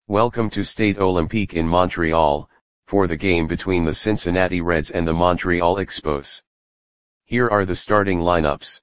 Welcome to Stade Olympique in Montreal, for the game between the Cincinnati Reds and the Montreal Expos. Here are the starting lineups.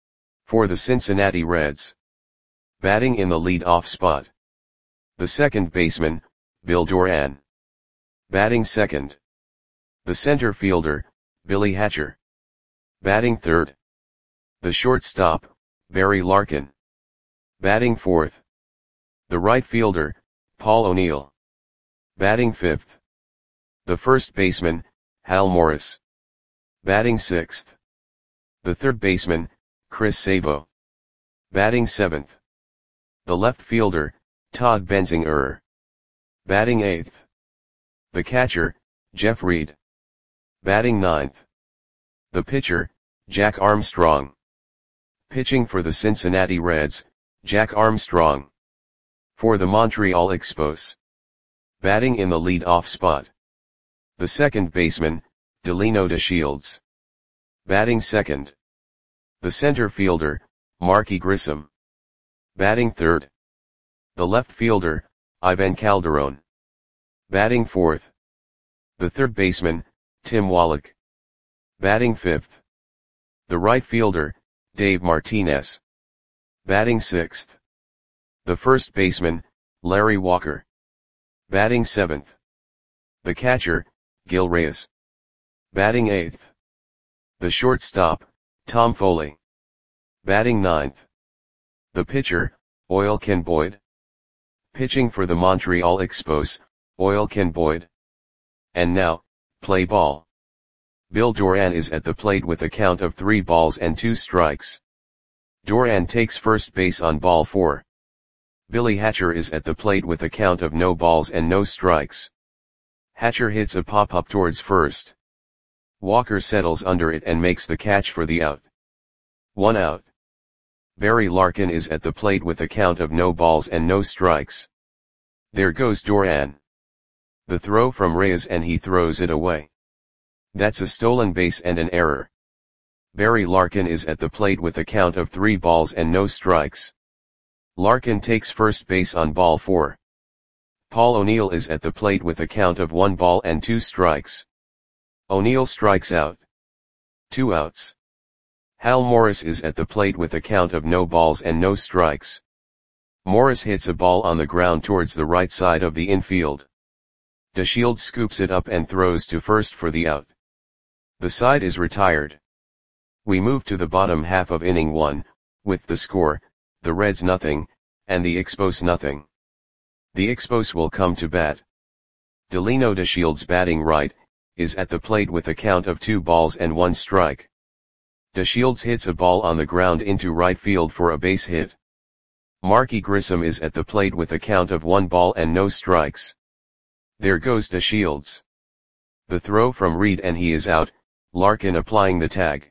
For the Cincinnati Reds. Batting in the lead-off spot. The second baseman, Bill Doran. Batting second. The center fielder, Billy Hatcher. Batting third. The shortstop, Barry Larkin. Batting fourth. The right fielder, Paul O'Neill. Batting fifth. The first baseman, Hal Morris. Batting sixth. The third baseman, Chris Sabo. Batting seventh. The left fielder, Todd Benzinger. Batting eighth. The catcher, Jeff Reed. Batting ninth. The pitcher, Jack Armstrong. Pitching for the Cincinnati Reds, Jack Armstrong. For the Montreal Expos. Batting in the lead-off spot. The second baseman, Delino DeShields. Batting second. The center fielder, Marky Grissom. Batting third. The left fielder, Ivan Calderon. Batting fourth. The third baseman, Tim Wallach. Batting fifth. The right fielder, Dave Martinez. Batting sixth. The first baseman, Larry Walker. Batting seventh. The catcher, Gil Reyes. Batting eighth. The shortstop, Tom Foley. Batting ninth. The pitcher, Oil Ken Boyd. Pitching for the Montreal Expos, Oil Ken Boyd. And now, play ball. Bill Doran is at the plate with a count of 3 balls and 2 strikes. Doran takes first base on ball 4. Billy Hatcher is at the plate with a count of no balls and no strikes. Hatcher hits a pop-up towards first. Walker settles under it and makes the catch for the out. 1 out. Barry Larkin is at the plate with a count of no balls and no strikes. There goes Doran. The throw from Reyes and he throws it away. That's a stolen base and an error. Barry Larkin is at the plate with a count of 3 balls and no strikes. Larkin takes first base on ball 4. Paul O'Neill is at the plate with a count of 1 ball and 2 strikes. O'Neill strikes out. 2 outs. Hal Morris is at the plate with a count of no balls and no strikes. Morris hits a ball on the ground towards the right side of the infield. DeShields scoops it up and throws to first for the out. The side is retired. We move to the bottom half of inning 1, with the score, the Reds nothing, and the Expos nothing. The Expos will come to bat. Delino DeShields batting right, is at the plate with a count of 2 balls and 1 strike. DeShields hits a ball on the ground into right field for a base hit. Marky Grissom is at the plate with a count of 1 ball and no strikes. There goes DeShields. The throw from Reed and he is out, Larkin applying the tag.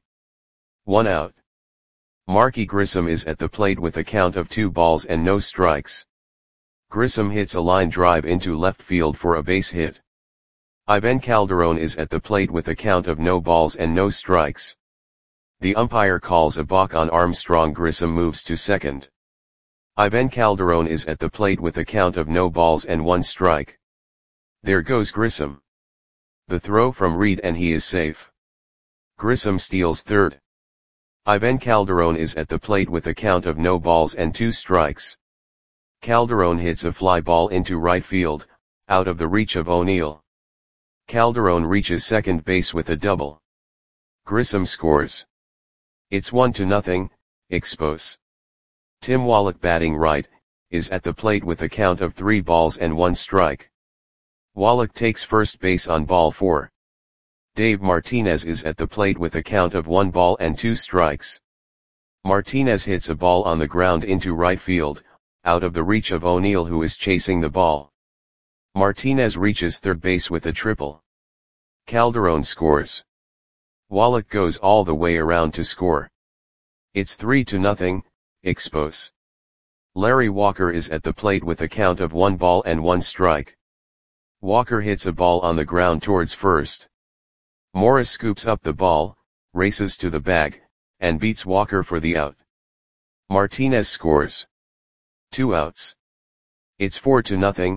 1 out. Marky Grissom is at the plate with a count of 2 balls and no strikes. Grissom hits a line drive into left field for a base hit. Ivan Calderon is at the plate with a count of no balls and no strikes. The umpire calls a balk on Armstrong. Grissom moves to second. Ivan Calderon is at the plate with a count of no balls and 1 strike. There goes Grissom. The throw from Reed and he is safe. Grissom steals third. Ivan Calderon is at the plate with a count of no balls and 2 strikes. Calderon hits a fly ball into right field, out of the reach of O'Neill. Calderon reaches second base with a double. Grissom scores. It's 1-0, Expos. Tim Wallach batting right, is at the plate with a count of 3 balls and 1 strike. Wallach takes first base on ball 4. Dave Martinez is at the plate with a count of 1 ball and 2 strikes. Martinez hits a ball on the ground into right field, out of the reach of O'Neill who is chasing the ball. Martinez reaches third base with a triple. Calderon scores. Wallach goes all the way around to score. It's 3-0, Expos. Larry Walker is at the plate with a count of 1 ball and 1 strike. Walker hits a ball on the ground towards first. Morris scoops up the ball, races to the bag, and beats Walker for the out. Martinez scores. 2 outs. It's 4-0,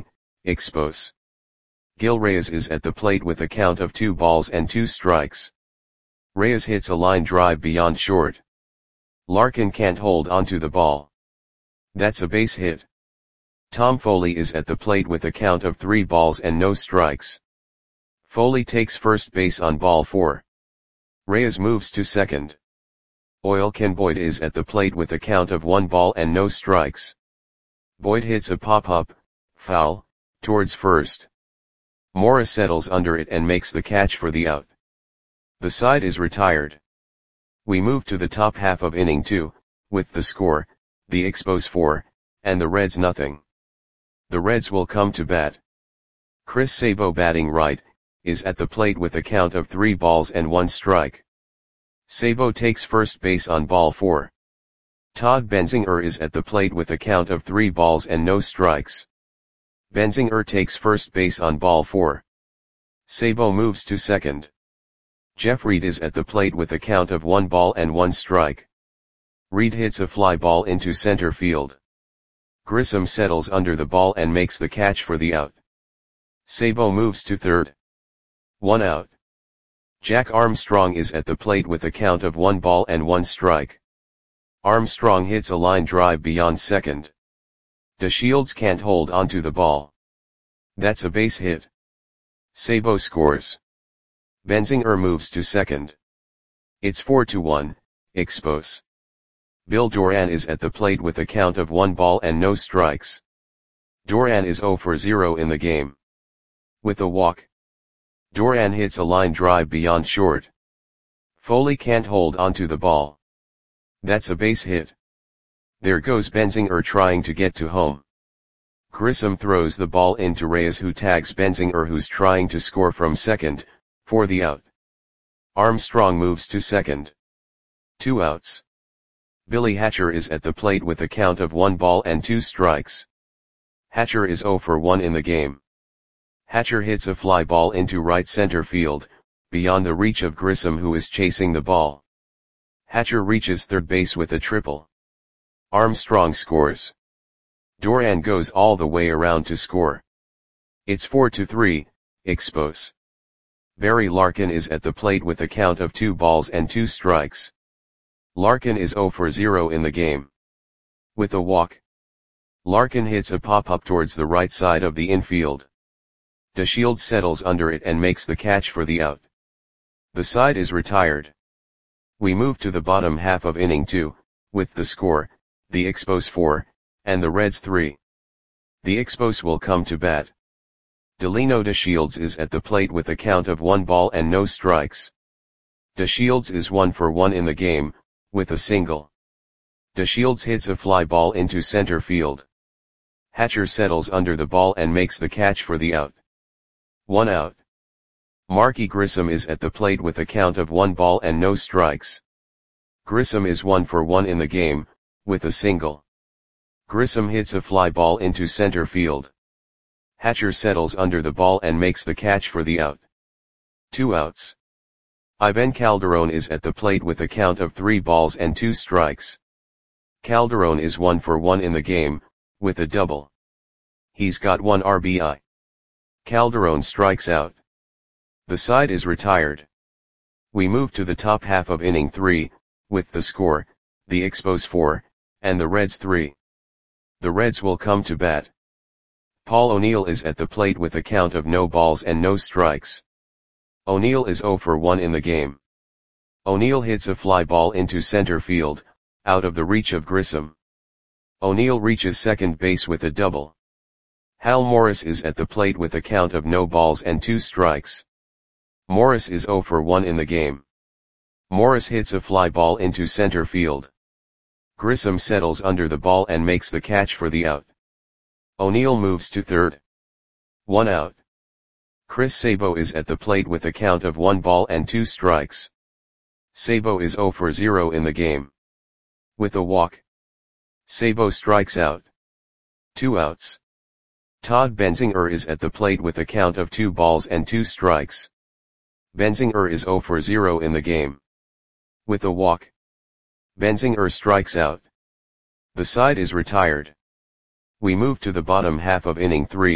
expose. Gil Reyes is at the plate with a count of 2 balls and 2 strikes. Reyes hits a line drive beyond short. Larkin can't hold onto the ball. That's a base hit. Tom Foley is at the plate with a count of 3 balls and no strikes. Foley takes first base on ball 4. Reyes moves to second. Oilcan Boyd is at the plate with a count of 1 ball and no strikes. Boyd hits a pop-up, foul, towards first. Morris settles under it and makes the catch for the out. The side is retired. We move to the top half of inning 2, with the score, the Expos 4, and the Reds nothing. The Reds will come to bat. Chris Sabo, batting right, is at the plate with a count of 3 balls and 1 strike. Sabo takes first base on ball 4. Todd Benzinger is at the plate with a count of 3 balls and no strikes. Benzinger takes first base on ball 4. Sabo moves to second. Jeff Reed is at the plate with a count of 1 ball and 1 strike. Reed hits a fly ball into center field. Grissom settles under the ball and makes the catch for the out. Sabo moves to third. 1 out. Jack Armstrong is at the plate with a count of 1 ball and 1 strike. Armstrong hits a line drive beyond second. DeShields can't hold onto the ball. That's a base hit. Sabo scores. Benzinger moves to second. It's 4-1, Expos. Bill Doran is at the plate with a count of 1 ball and no strikes. Doran is 0 for 0 in the game. With a walk. Doran hits a line drive beyond short. Foley can't hold onto the ball. That's a base hit. There goes Benzinger trying to get to home. Grissom throws the ball into Reyes, who tags Benzinger, who's trying to score from second, for the out. Armstrong moves to second. 2 outs. Billy Hatcher is at the plate with a count of 1 ball and 2 strikes. Hatcher is 0 for 1 in the game. Hatcher hits a fly ball into right center field, beyond the reach of Grissom, who is chasing the ball. Hatcher reaches third base with a triple. Armstrong scores. Doran goes all the way around to score. It's 4-3, Expos. Barry Larkin is at the plate with a count of 2 balls and 2 strikes. Larkin is 0 for 0 in the game. With a walk. Larkin hits a pop-up towards the right side of the infield. DeShields settles under it and makes the catch for the out. The side is retired. We move to the bottom half of inning 2, with the score, the Expos 4, and the Reds 3. The Expos will come to bat. Delino DeShields is at the plate with a count of 1 ball and no strikes. DeShields is 1 for 1 in the game, with a single. DeShields hits a fly ball into center field. Hatcher settles under the ball and makes the catch for the out. 1 out. Marky Grissom is at the plate with a count of 1 ball and no strikes. Grissom is 1 for 1 in the game, with a single. Grissom hits a fly ball into center field. Hatcher settles under the ball and makes the catch for the out. 2 outs. Ivan Calderon is at the plate with a count of 3 balls and 2 strikes. Calderon is 1 for 1 in the game, with a double. He's got 1 RBI. Calderon strikes out. The side is retired. We move to the top half of inning 3, with the score, the Expos 4, and the Reds 3. The Reds will come to bat. Paul O'Neill is at the plate with a count of no balls and no strikes. O'Neill is 0 for 1 in the game. O'Neill hits a fly ball into center field, out of the reach of Grissom. O'Neill reaches second base with a double. Hal Morris is at the plate with a count of no balls and 2 strikes. Morris is 0 for 1 in the game. Morris hits a fly ball into center field. Grissom settles under the ball and makes the catch for the out. O'Neill moves to third. 1 out. Chris Sabo is at the plate with a count of 1 ball and 2 strikes. Sabo is 0 for 0 in the game. With a walk. Sabo strikes out. 2 outs. Todd Benzinger is at the plate with a count of 2 balls and 2 strikes. Benzinger is 0 for 0 in the game. With a walk. Benzinger strikes out. The side is retired. We move to the bottom half of inning 3,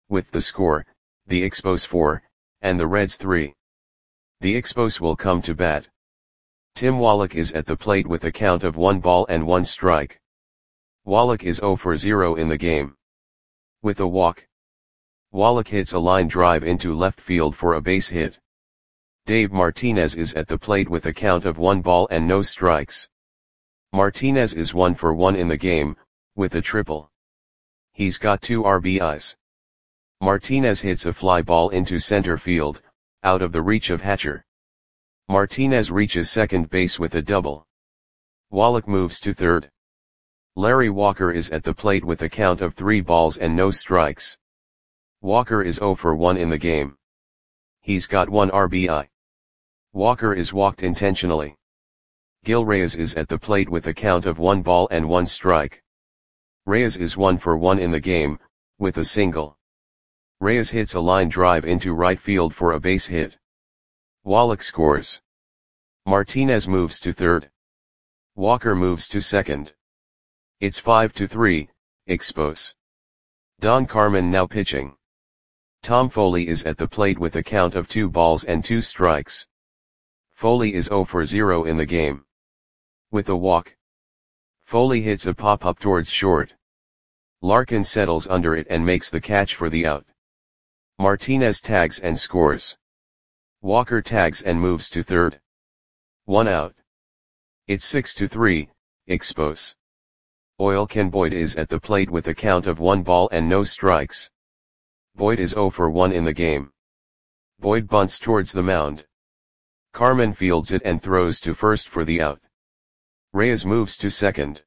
with the score, the Expos 4, and the Reds 3. The Expos will come to bat. Tim Wallach is at the plate with a count of 1 ball and 1 strike. Wallach is 0 for 0 in the game. With a walk, Wallach hits a line drive into left field for a base hit. Dave Martinez is at the plate with a count of 1 ball and no strikes. Martinez is 1 for 1 in the game, with a triple. He's got 2 RBIs. Martinez hits a fly ball into center field, out of the reach of Hatcher. Martinez reaches second base with a double. Wallach moves to third. Larry Walker is at the plate with a count of 3 balls and no strikes. Walker is 0 for 1 in the game. He's got 1 RBI. Walker is walked intentionally. Gil Reyes is at the plate with a count of 1 ball and 1 strike. Reyes is 1 for 1 in the game, with a single. Reyes hits a line drive into right field for a base hit. Wallach scores. Martinez moves to third. Walker moves to second. It's 5-3, Expos. Don Carmen now pitching. Tom Foley is at the plate with a count of 2 balls and 2 strikes. Foley is 0 for 0 in the game. With a walk, Foley hits a pop-up towards short. Larkin settles under it and makes the catch for the out. Martinez tags and scores. Walker tags and moves to third. 1 out. It's 6-3, Expos. Oil Can Boyd is at the plate with a count of 1 ball and no strikes. Boyd is 0 for 1 in the game. Boyd bunts towards the mound. Carmen fields it and throws to first for the out. Reyes moves to second.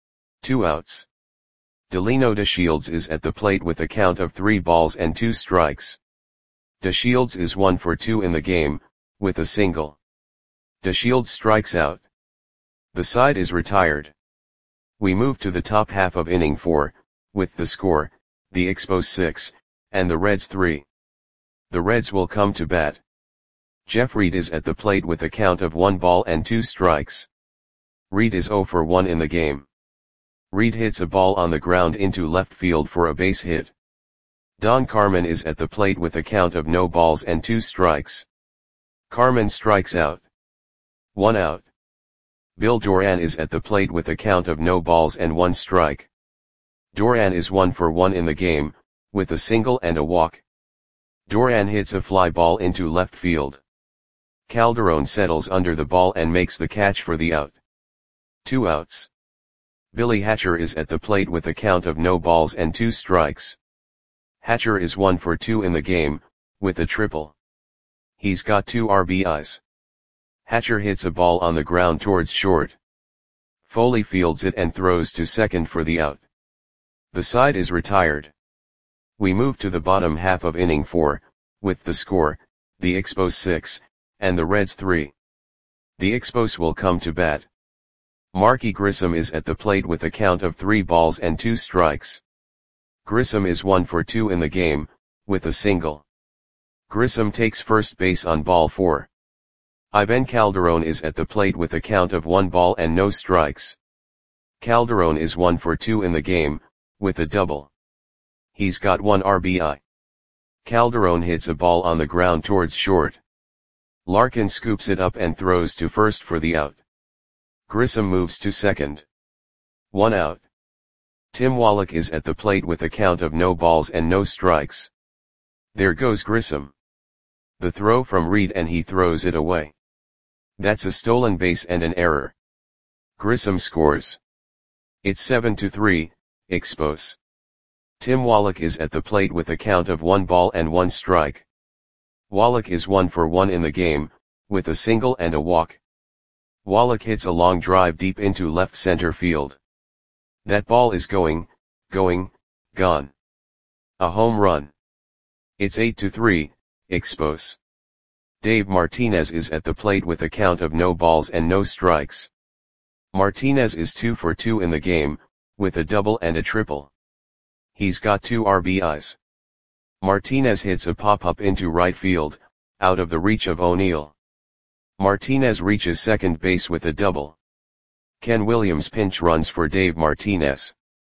2 outs. Delino DeShields is at the plate with a count of 3 balls and 2 strikes. DeShields is 1 for 2 in the game, with a single. DeShields strikes out. The side is retired. We move to the top half of inning 4, with the score, the Expos 6, and the Reds 3. The Reds will come to bat. Jeff Reed is at the plate with a count of 1 ball and 2 strikes. Reed is 0 for 1 in the game. Reed hits a ball on the ground into left field for a base hit. Don Carmen is at the plate with a count of no balls and 2 strikes. Carmen strikes out. 1 out. Bill Doran is at the plate with a count of no balls and 1 strike. Doran is 1 for 1 in the game, with a single and a walk. Doran hits a fly ball into left field. Calderon settles under the ball and makes the catch for the out. 2 outs. Billy Hatcher is at the plate with a count of no balls and 2 strikes. Hatcher is 1 for 2 in the game, with a triple. He's got 2 RBIs. Hatcher hits a ball on the ground towards short. Foley fields it and throws to second for the out. The side is retired. We move to the bottom half of inning 4, with the score, the Expos 6, and the Reds 3. The Expos will come to bat. Marky Grissom is at the plate with a count of 3 balls and 2 strikes. Grissom is 1 for 2 in the game, with a single. Grissom takes first base on ball 4. Ivan Calderon is at the plate with a count of 1 ball and no strikes. Calderon is 1 for 2 in the game, with a double. He's got 1 RBI. Calderon hits a ball on the ground towards short. Larkin scoops it up and throws to first for the out. Grissom moves to second. 1 out. Tim Wallach is at the plate with a count of no balls and no strikes. There goes Grissom. The throw from Reed and he throws it away. That's a stolen base and an error. Grissom scores. It's 7-3, Expos. Tim Wallach is at the plate with a count of 1 ball and 1 strike. Wallach is 1 for 1 in the game, with a single and a walk. Wallach hits a long drive deep into left center field. That ball is going, gone. A home run. It's 8-3, Expos. Dave Martinez is at the plate with a count of no balls and no strikes. Martinez is 2 for 2 in the game, with a double and a triple. He's got 2 RBIs. Martinez hits a pop-up into right field, out of the reach of O'Neill. Martinez reaches second base with a double. Ken Williams pinch runs for Dave Martinez.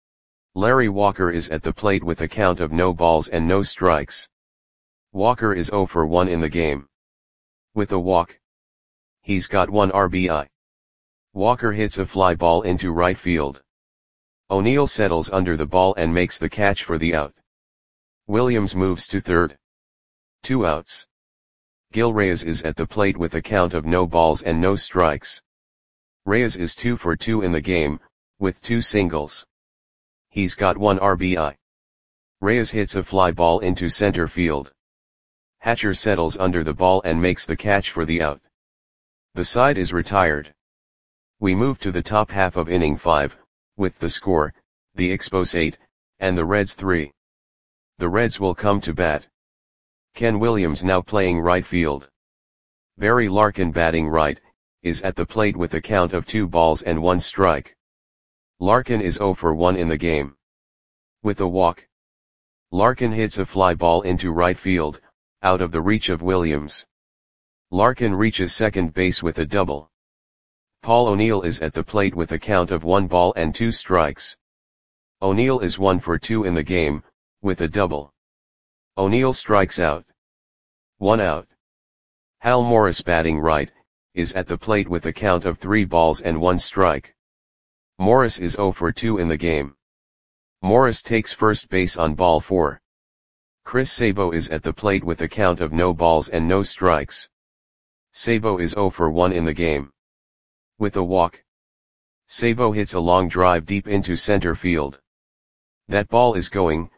Larry Walker is at the plate with a count of no balls and no strikes. Walker is 0 for 1 in the game. With a walk, he's got 1 RBI. Walker hits a fly ball into right field. O'Neill settles under the ball and makes the catch for the out. Williams moves to third. 2 outs. Gil Reyes is at the plate with a count of no balls and no strikes. Reyes is 2 for 2 in the game, with 2 singles. He's got 1 RBI. Reyes hits a fly ball into center field. Hatcher settles under the ball and makes the catch for the out. The side is retired. We move to the top half of inning 5, with the score, the Expos 8, and the Reds 3. The Reds will come to bat. Ken Williams, now playing right field. Barry Larkin, batting right, is at the plate with a count of 2 balls and 1 strike. Larkin is 0 for 1 in the game. With a walk, Larkin hits a fly ball into right field, out of the reach of Williams. Larkin reaches second base with a double. Paul O'Neill is at the plate with a count of 1 ball and 2 strikes. O'Neill is 1 for 2 in the game, with a double. O'Neill strikes out. 1 out. Hal Morris, batting right, is at the plate with a count of 3 balls and 1 strike. Morris is 0 for 2 in the game. Morris takes first base on ball 4. Chris Sabo is at the plate with a count of no balls and no strikes. Sabo is 0 for 1 in the game. With a walk, Sabo hits a long drive deep into center field. That ball is gone.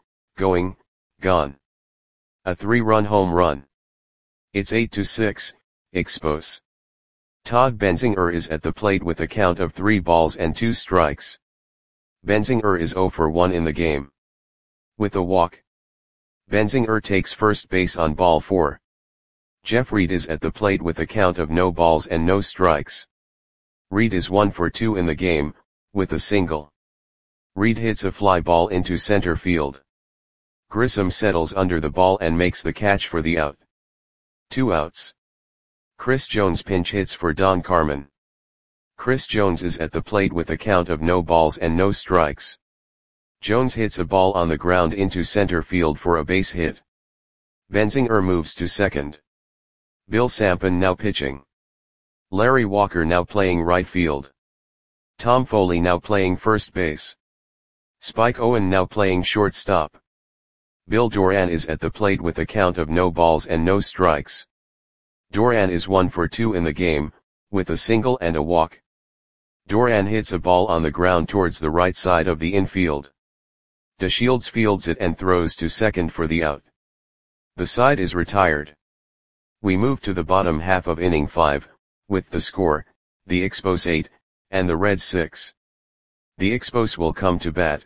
A 3-run home run. It's 8-6, Expos. Todd Benzinger is at the plate with a count of 3 balls and 2 strikes. Benzinger is 0 for 1 in the game. With a walk, Benzinger takes first base on ball 4. Jeff Reed is at the plate with a count of no balls and no strikes. Reed is 1 for 2 in the game, with a single. Reed hits a fly ball into center field. Grissom settles under the ball and makes the catch for the out. 2 outs. Chris Jones pinch hits for Don Carmen. Chris Jones is at the plate with a count of no balls and no strikes. Jones hits a ball on the ground into center field for a base hit. Benzinger moves to second. Bill Sampson now pitching. Larry Walker now playing right field. Tom Foley now playing first base. Spike Owen now playing shortstop. Bill Doran is at the plate with a count of no balls and no strikes. Doran is 1 for 2 in the game, with a single and a walk. Doran hits a ball on the ground towards the right side of the infield. DeShields fields it and throws to second for the out. The side is retired. We move to the bottom half of inning 5, with the score, the Expos 8, and the Reds 6. The Expos will come to bat.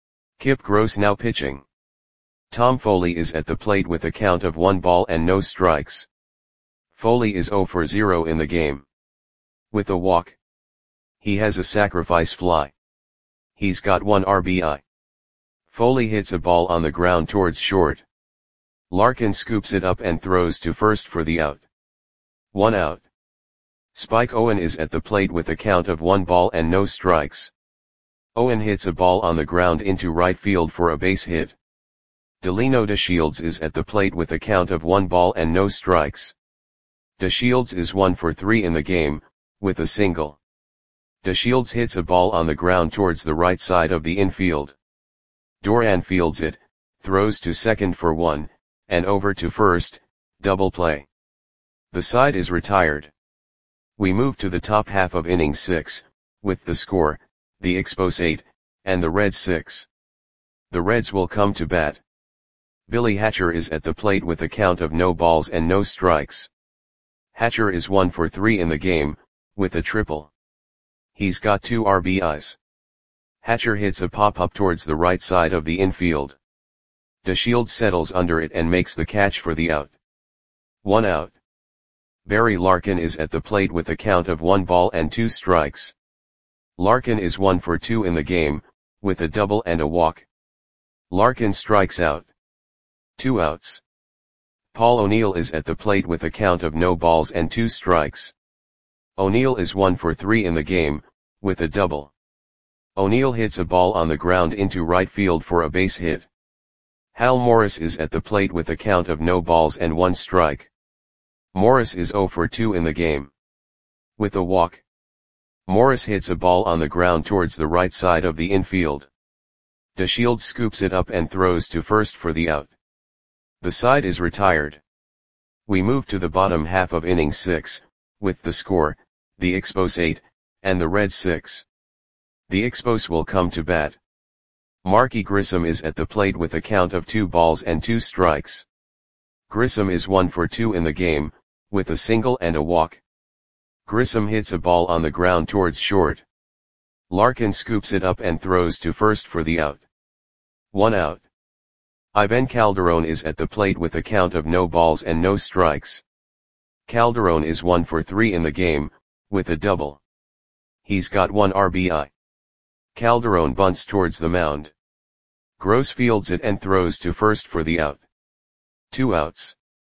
Kip Gross now pitching. Tom Foley is at the plate with a count of 1 ball and no strikes. Foley is 0 for 0 in the game. With a walk, he has a sacrifice fly. He's got 1 RBI. Foley hits a ball on the ground towards short. Larkin scoops it up and throws to first for the out. 1 out. Spike Owen is at the plate with a count of 1 ball and no strikes. Owen hits a ball on the ground into right field for a base hit. Delino DeShields is at the plate with a count of 1 ball and no strikes. DeShields is 1 for 3 in the game, with a single. DeShields hits a ball on the ground towards the right side of the infield. Doran fields it, throws to second for 1, and over to first, double play. The side is retired. We move to the top half of inning 6, with the score, the Expos 8, and the Reds 6. The Reds will come to bat. Billy Hatcher is at the plate with a count of no balls and no strikes. Hatcher is 1 for 3 in the game, with a triple. He's got 2 RBIs. Hatcher hits a pop-up towards the right side of the infield. DeShields settles under it and makes the catch for the out. 1 out. Barry Larkin is at the plate with a count of 1 ball and 2 strikes. Larkin is 1 for 2 in the game, with a double and a walk. Larkin strikes out. 2 outs. Paul O'Neill is at the plate with a count of no balls and 2 strikes. O'Neill is 1 for 3 in the game, with a double. O'Neill hits a ball on the ground into right field for a base hit. Hal Morris is at the plate with a count of no balls and 1 strike. Morris is 0 for 2 in the game. With a walk, Morris hits a ball on the ground towards the right side of the infield. DeShields scoops it up and throws to first for the out. The side is retired. We move to the bottom half of inning 6, with the score, the Expos 8, and the Reds 6. The Expos will come to bat. Marky Grissom is at the plate with a count of 2 balls and 2 strikes. Grissom is 1 for 2 in the game, with a single and a walk. Grissom hits a ball on the ground towards short. Larkin scoops it up and throws to first for the out. 1 out. Ivan Calderon is at the plate with a count of no balls and no strikes. Calderon is 1 for 3 in the game, with a double. He's got 1 RBI. Calderon bunts towards the mound. Gross fields it and throws to first for the out. 2 outs.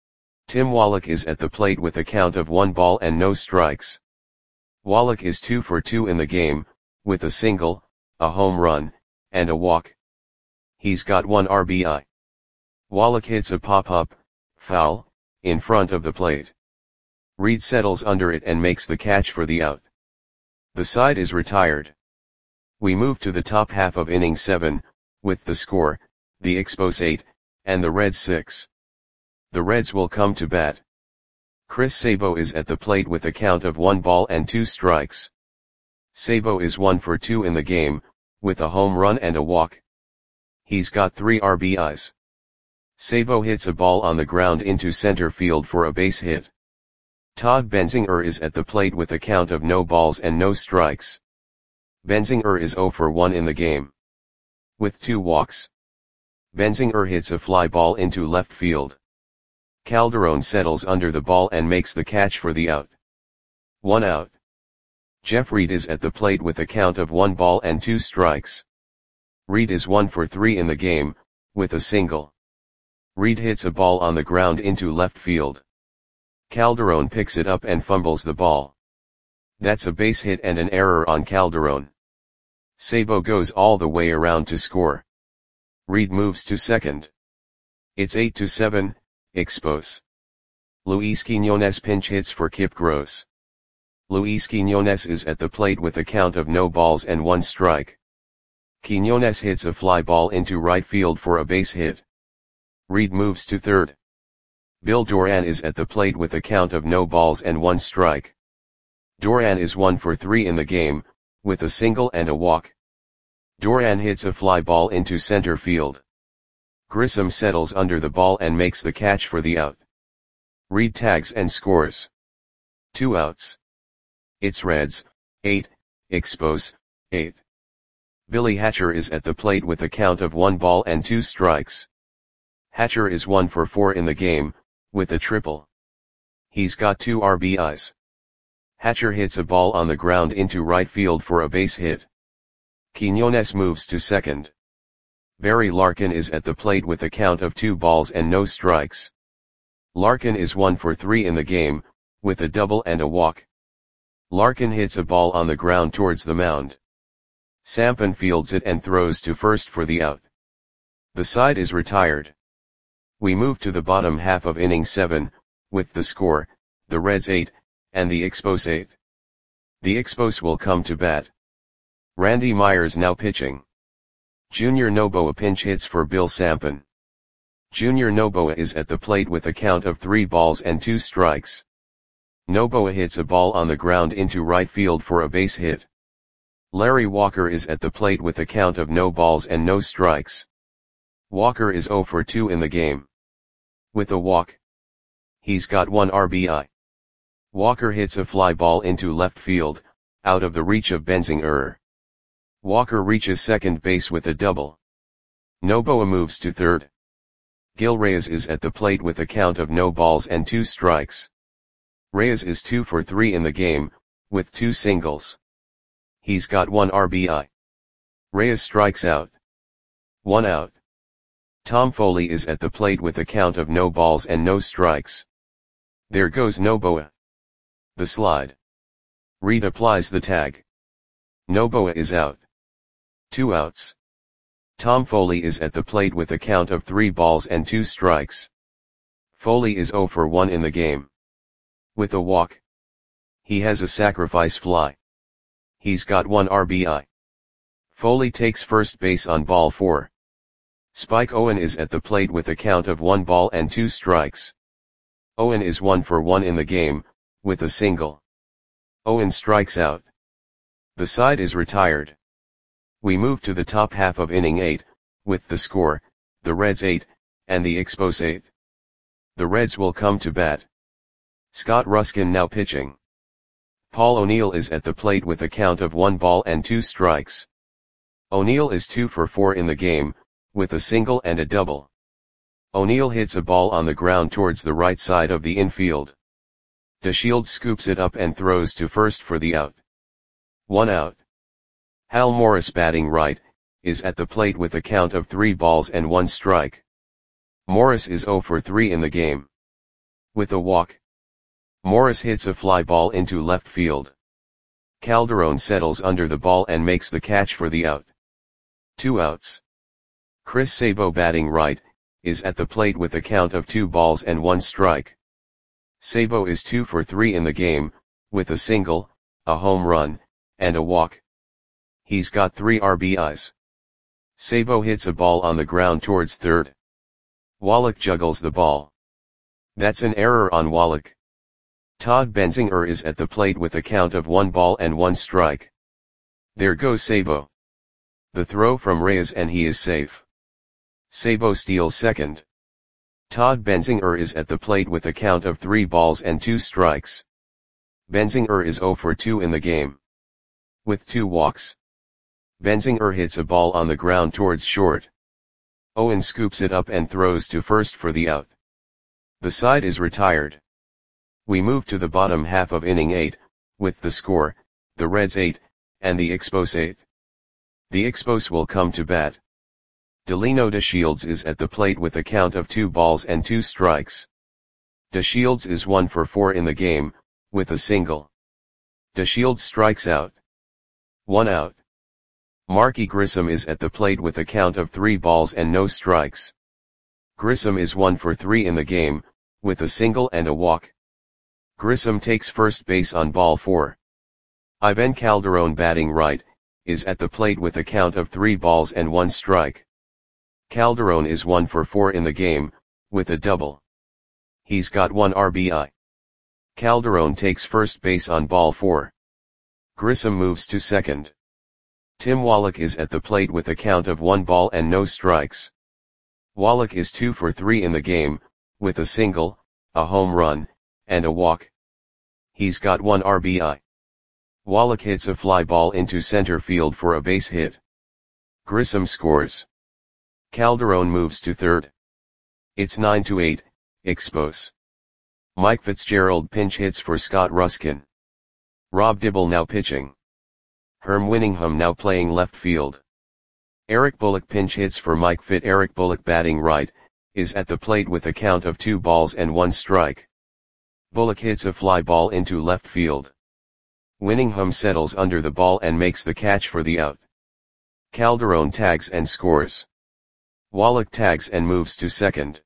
Tim Wallach is at the plate with a count of 1 ball and no strikes. Wallach is 2 for 2 in the game, with a single, a home run, and a walk. He's got 1 RBI. Wallach hits a pop-up, foul, in front of the plate. Reed settles under it and makes the catch for the out. The side is retired. We move to the top half of inning 7, with the score, the Expos 8, and the Reds 6. The Reds will come to bat. Chris Sabo is at the plate with a count of 1 ball and 2 strikes. Sabo is 1 for 2 in the game, with a home run and a walk. He's got 3 RBIs. Sabo hits a ball on the ground into center field for a base hit. Todd Benzinger is at the plate with a count of no balls and no strikes. Benzinger is 0 for 1 in the game. With 2 walks. Benzinger hits a fly ball into left field. Calderon settles under the ball and makes the catch for the out. 1 out. Jeff Reed is at the plate with a count of 1 ball and 2 strikes. Reed is 1 for 3 in the game, with a single. Reed hits a ball on the ground into left field. Calderon picks it up and fumbles the ball. That's a base hit and an error on Calderon. Sabo goes all the way around to score. Reed moves to second. It's 8-7, Expos. Luis Quiñones pinch hits for Kip Gross. Luis Quiñones is at the plate with a count of no balls and 1 strike. Quiñones hits a fly ball into right field for a base hit. Reed moves to third. Bill Doran is at the plate with a count of no balls and 1 strike. Doran is 1 for 3 in the game, with a single and a walk. Doran hits a fly ball into center field. Grissom settles under the ball and makes the catch for the out. Reed tags and scores. 2 outs. It's Reds, 8, Expos, 8. Billy Hatcher is at the plate with a count of 1 ball and 2 strikes. Hatcher is 1 for 4 in the game, with a triple. He's got 2 RBIs. Hatcher hits a ball on the ground into right field for a base hit. Quiñones moves to second. Barry Larkin is at the plate with a count of 2 balls and no strikes. Larkin is 1 for 3 in the game, with a double and a walk. Larkin hits a ball on the ground towards the mound. Sampen fields it and throws to first for the out. The side is retired. We move to the bottom half of inning 7, with the score, the Reds 8, and the Expos 8. The Expos will come to bat. Randy Myers now pitching. Junior Noboa pinch hits for Bill Sampen. Junior Noboa is at the plate with a count of 3 balls and 2 strikes. Noboa hits a ball on the ground into right field for a base hit. Larry Walker is at the plate with a count of no balls and no strikes. Walker is 0 for 2 in the game. With a walk. He's got 1 RBI. Walker hits a fly ball into left field, out of the reach of Benzinger. Walker reaches second base with a double. Noboa moves to third. Gil Reyes is at the plate with a count of no balls and 2 strikes. Reyes is 2 for 3 in the game, with 2 singles. He's got 1 RBI. Reyes strikes out. 1 out. Tom Foley is at the plate with a count of no balls and no strikes. There goes Noboa. The slide. Reed applies the tag. Noboa is out. 2 outs. Tom Foley is at the plate with a count of 3 balls and 2 strikes. Foley is 0 for 1 in the game. With a walk. He has a sacrifice fly. He's got 1 RBI. Foley takes first base on ball 4. Spike Owen is at the plate with a count of 1 ball and 2 strikes. Owen is 1 for 1 in the game, with a single. Owen strikes out. The side is retired. We move to the top half of inning 8, with the score, the Reds 8, and the Expos 8. The Reds will come to bat. Scott Ruskin now pitching. Paul O'Neill is at the plate with a count of 1 ball and 2 strikes. O'Neill is 2 for 4 in the game, with a single and a double. O'Neill hits a ball on the ground towards the right side of the infield. DeShields scoops it up and throws to first for the out. 1 out. Hal Morris batting right, is at the plate with a count of 3 balls and 1 strike. Morris is 0 for 3 in the game. With a walk. Morris hits a fly ball into left field. Calderon settles under the ball and makes the catch for the out. 2 outs. Chris Sabo batting right, is at the plate with a count of 2 balls and 1 strike. Sabo is 2 for 3 in the game, with a single, a home run, and a walk. He's got 3 RBIs. Sabo hits a ball on the ground towards third. Wallach juggles the ball. That's an error on Wallach. Todd Benzinger is at the plate with a count of 1 ball and 1 strike. There goes Sabo. The throw from Reyes and he is safe. Sabo steals second. Todd Benzinger is at the plate with a count of 3 balls and 2 strikes. Benzinger is 0 for 2 in the game. With 2 walks. Benzinger hits a ball on the ground towards short. Owen scoops it up and throws to first for the out. The side is retired. We move to the bottom half of inning 8, with the score, the Reds 8, and the Expos 8. The Expos will come to bat. Delino DeShields is at the plate with a count of 2 balls and 2 strikes. DeShields is 1 for 4 in the game, with a single. DeShields strikes out. 1 out. Marky Grissom is at the plate with a count of 3 balls and no strikes. Grissom is 1 for 3 in the game, with a single and a walk. Grissom takes first base on ball 4. Ivan Calderon batting right, is at the plate with a count of 3 balls and 1 strike. Calderon is 1 for 4 in the game, with a double. He's got 1 RBI. Calderon takes first base on ball 4. Grissom moves to second. Tim Wallach is at the plate with a count of 1 ball and no strikes. Wallach is 2 for 3 in the game, with a single, a home run, and a walk. He's got 1 RBI. Wallach hits a fly ball into center field for a base hit. Grissom scores. Calderon moves to third. It's 9-8, Expos. Mike Fitzgerald pinch hits for Scott Ruskin. Rob Dibble now pitching. Herm Winningham now playing left field. Eric Bullock pinch hits for Mike Fitt. Eric Bullock batting right, is at the plate with a count of 2 balls and 1 strike. Bullock hits a fly ball into left field. Winningham settles under the ball and makes the catch for the out. Calderon tags and scores. Wallach tags and moves to second.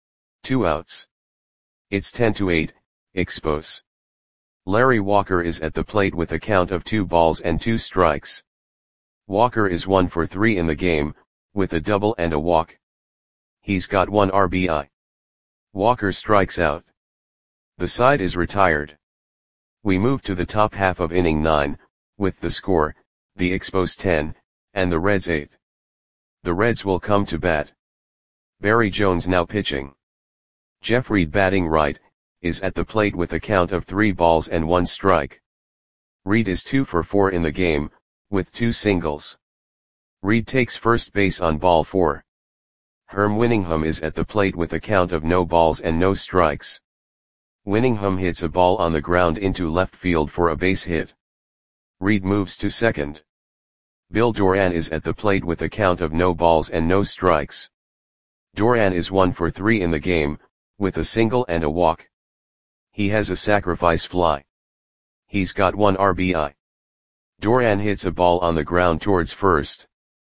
2 outs. It's 10-8, Expos. Larry Walker is at the plate with a count of 2 balls and 2 strikes. Walker is 1 for 3 in the game, with a double and a walk. He's got 1 RBI. Walker strikes out. The side is retired. We move to the top half of inning 9, with the score, the Expos 10, and the Reds 8. The Reds will come to bat. Barry Jones now pitching. Jeff Reed batting right, is at the plate with a count of 3 balls and 1 strike. Reed is 2 for 4 in the game, with 2 singles. Reed takes first base on ball 4. Herm Winningham is at the plate with a count of no balls and no strikes. Winningham hits a ball on the ground into left field for a base hit. Reed moves to second. Bill Doran is at the plate with a count of no balls and no strikes. Doran is 1 for 3 in the game, with a single and a walk. He has a sacrifice fly. He's got 1 RBI. Doran hits a ball on the ground towards first.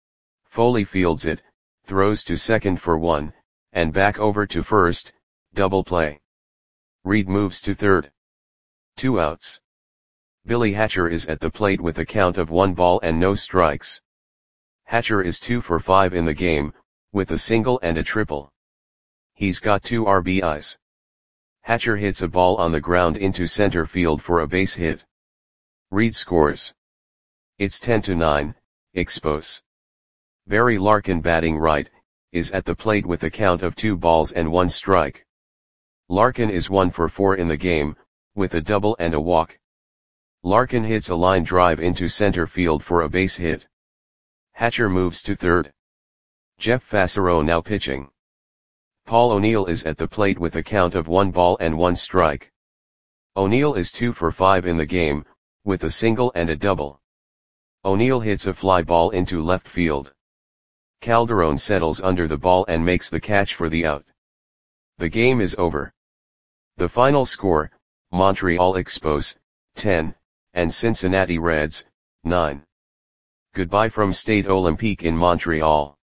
Foley fields it, throws to second for one, and back over to first, double play. Reed moves to third. 2 outs. Billy Hatcher is at the plate with a count of 1 ball and no strikes. Hatcher is 2 for 5 in the game, with a single and a triple. He's got 2 RBIs. Hatcher hits a ball on the ground into center field for a base hit. Reed scores. It's 10-9, Expos. Barry Larkin, batting right, is at the plate with a count of 2 balls and 1 strike. Larkin is 1 for 4 in the game, with a double and a walk. Larkin hits a line drive into center field for a base hit. Hatcher moves to third. Jeff Fassero now pitching. Paul O'Neill is at the plate with a count of 1 ball and 1 strike. O'Neill is 2 for 5 in the game, with a single and a double. O'Neill hits a fly ball into left field. Calderon settles under the ball and makes the catch for the out. The game is over. The final score, Montreal Expos, 10, and Cincinnati Reds, 9. Goodbye from Stade Olympique in Montreal.